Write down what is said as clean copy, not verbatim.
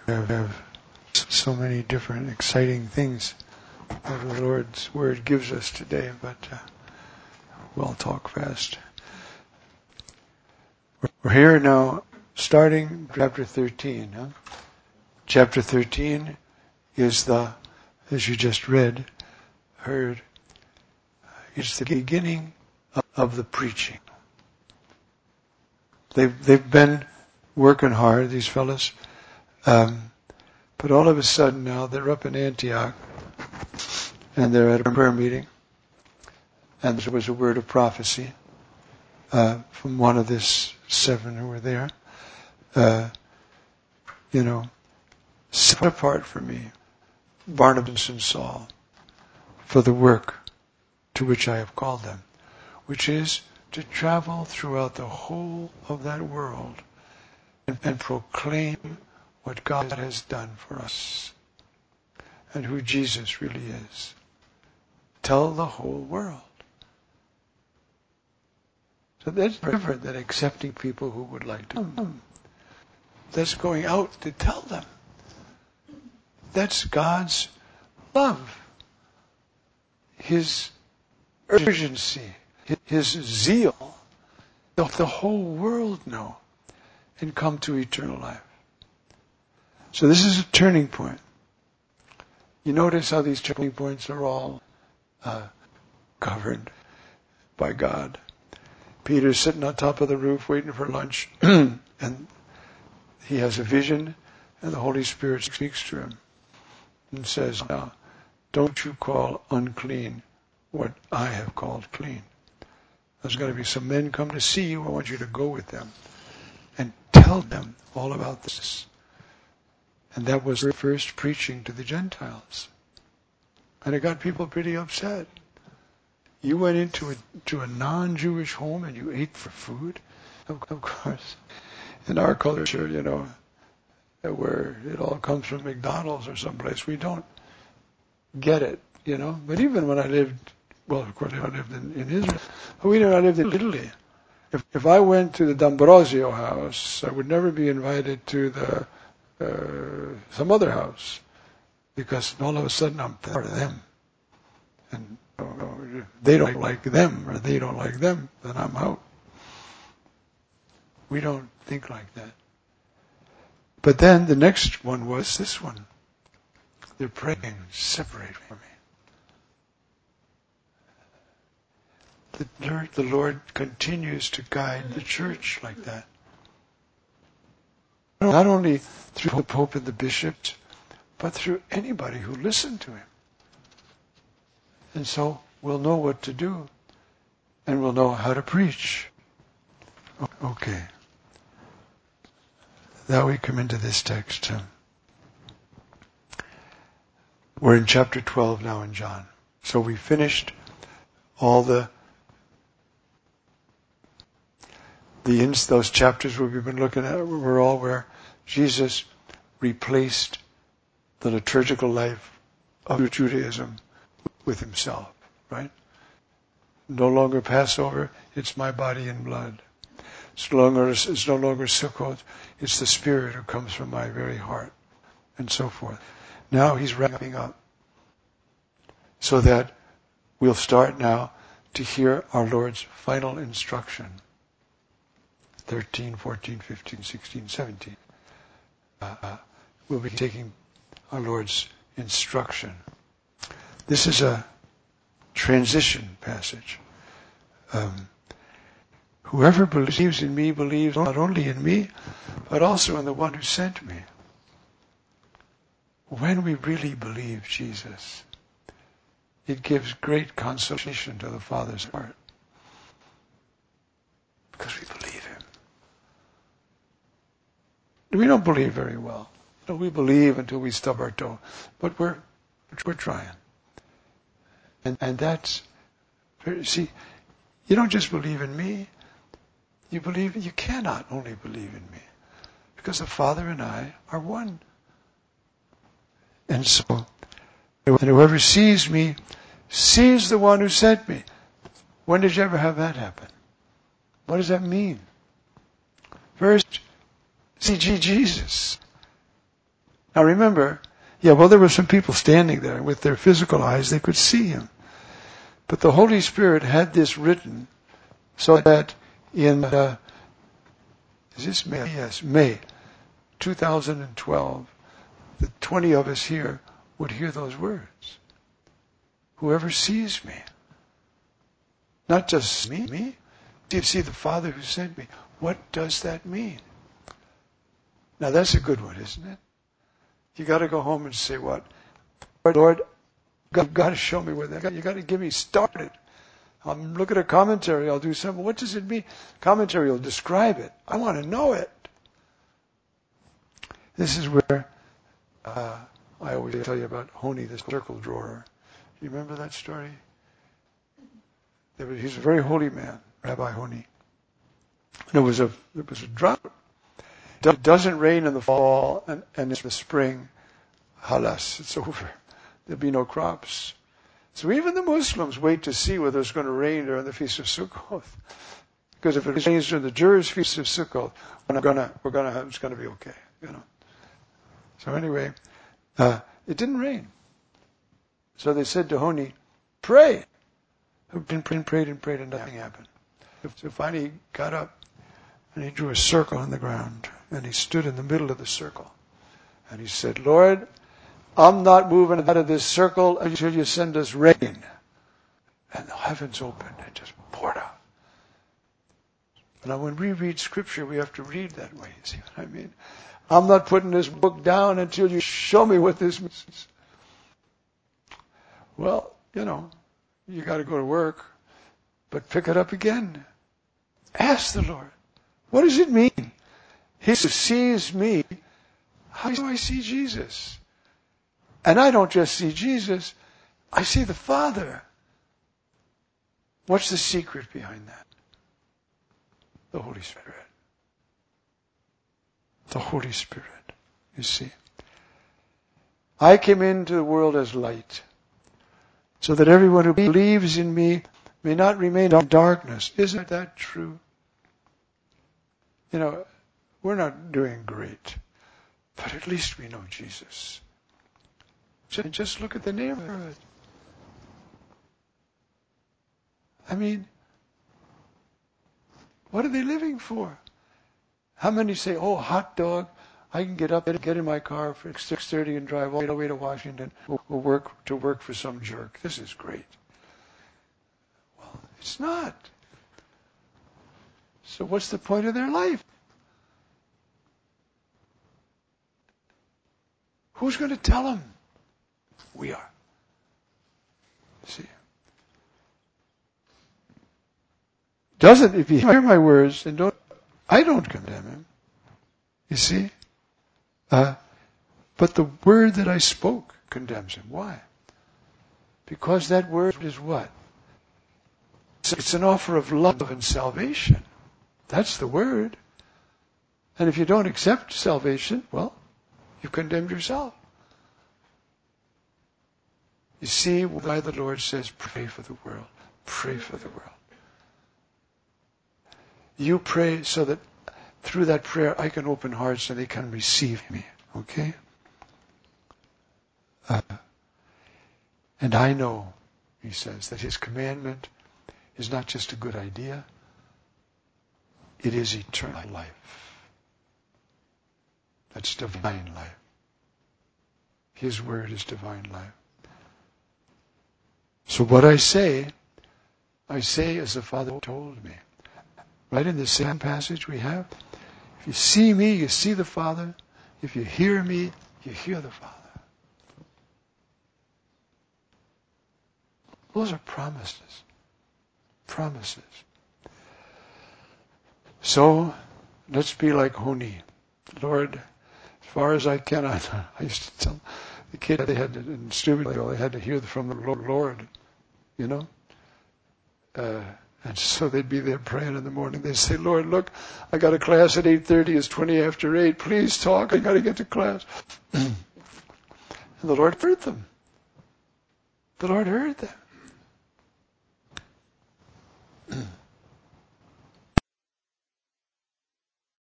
We have so many different exciting things that the Lord's Word gives us today, but we'll talk fast. We're here now, starting chapter 13. Chapter 13 is as you just heard, it's the beginning of the preaching. They've been working hard, these fellas, but all of a sudden now they're up in Antioch and they're at a prayer meeting, and there was a word of prophecy from one of these 7 who were there. Set apart for me Barnabas and Saul for the work to which I have called them, which is to travel throughout the whole of that world and proclaim what God has done for us and who Jesus really is. Tell the whole world. So that's different than accepting people who would like to come. That's going out to tell them. That's God's love, His urgency, His zeal. The whole world know and come to eternal life. So this is a turning point. You notice how these turning points are all governed by God. Peter's sitting on top of the roof waiting for lunch, and he has a vision, and the Holy Spirit speaks to him and says, "Now, don't you call unclean what I have called clean. There's going to be some men come to see you. I want you to go with them and tell them all about this." And that was the first preaching to the Gentiles. And it got people pretty upset. You went into a non-Jewish home and you ate for food? Of course. In our culture, where it all comes from McDonald's or someplace, we don't get it, But even when I lived, of course I lived in Israel, but I lived in Italy. If I went to the D'Ambrosio house, I would never be invited to some other house, because all of a sudden I'm part of them. And if they don't like them, or they don't like them, then I'm out. We don't think like that. But then the next one was this one. They're praying, separate from me. The Lord continues to guide the church like that. Not only through the Pope and the bishops, but through anybody who listened to him. And so we'll know what to do, and we'll know how to preach. Okay. Now we come into this text. We're in chapter 12 now in John. So we finished all those chapters where we've been looking at, were all where Jesus replaced the liturgical life of Judaism with himself, right? No longer Passover, it's my body and blood. It's no longer Sukkot, it's the Spirit who comes from my very heart, and so forth. Now he's wrapping up, so that we'll start now to hear our Lord's final instruction. 13, 14, 15, 16, 17. We'll be taking our Lord's instruction. This is a transition passage. Whoever believes in me believes not only in me, but also in the one who sent me. When we really believe Jesus, it gives great consolation to the Father's heart. Because we believe him. We don't believe very well. We believe until we stub our toe. But we're trying. And that's, see, you don't just believe in me. You cannot only believe in me. Because the Father and I are one. And so, and whoever sees me, sees the one who sent me. When did you ever have that happen? What does that mean? First, see Jesus. Now remember, there were some people standing there. With their physical eyes, they could see him. But the Holy Spirit had this written so that in, is this May? Yes, May 2012, the 20 of us here would hear those words. Whoever sees me, not just me, see the Father who sent me. What does that mean? Now that's a good one, isn't it? You got to go home and say what? Lord, you've got to show me where that. You got to get me started. I'm looking at a commentary. I'll do something. What does it mean? Commentary will describe it. I want to know it. This is where I always tell you about Honi, the circle drawer. You remember that story? He's a very holy man, Rabbi Honi. There was a drought. It doesn't rain in the fall, and in the spring, halas, it's over. There'll be no crops. So even the Muslims wait to see whether it's going to rain during the Feast of Sukkot. Because if it rains during the Jewish Feast of Sukkot, it's going to be okay. So anyway, it didn't rain. So they said to Honi, pray. And prayed, and nothing happened. So finally he got up and he drew a circle on the ground and he stood in the middle of the circle. And he said, Lord, I'm not moving out of this circle until you send us rain. And the heavens opened and just poured out. Now when we read scripture, we have to read that way. See what I mean? I'm not putting this book down until you show me what this means. Well, you got to go to work, but pick it up again. Ask the Lord, what does it mean? He who sees me, how do I see Jesus? And I don't just see Jesus, I see the Father. What's the secret behind that? The Holy Spirit. The Holy Spirit, you see. I came into the world as light, so that everyone who believes in me may not remain in darkness. Isn't that true? We're not doing great, but at least we know Jesus. Just look at the neighborhood. I mean, what are they living for? How many say, oh, hot dog, I can get up and get in my car for 6:30 and drive all the way to Washington or work for some jerk. This is great. Well, it's not. So what's the point of their life? Who's going to tell them? We are. See? If you hear my words and I don't condemn him. You see? But the word that I spoke condemns him. Why? Because that word is what? It's an offer of love and salvation. That's the word. And if you don't accept salvation, well, you've condemned yourself. You see why the Lord says, pray for the world. Pray for the world. You pray so that through that prayer I can open hearts and they can receive me. Okay? And I know, he says, that his commandment is not just a good idea. It is eternal life. That's divine life. His word is divine life. So what I say as the Father told me. Right in the same passage we have. If you see me, you see the Father. If you hear me, you hear the Father. Those are promises. Promises. So, let's be like Honi. Lord, as far as I can, I used to tell the kid in Steubenville, they had to hear from the Lord, and so they'd be there praying in the morning. They'd say, Lord, look, I got a class at 8:30. It's 20 after 8. Please talk. I got to get to class. And the Lord heard them. The Lord heard them.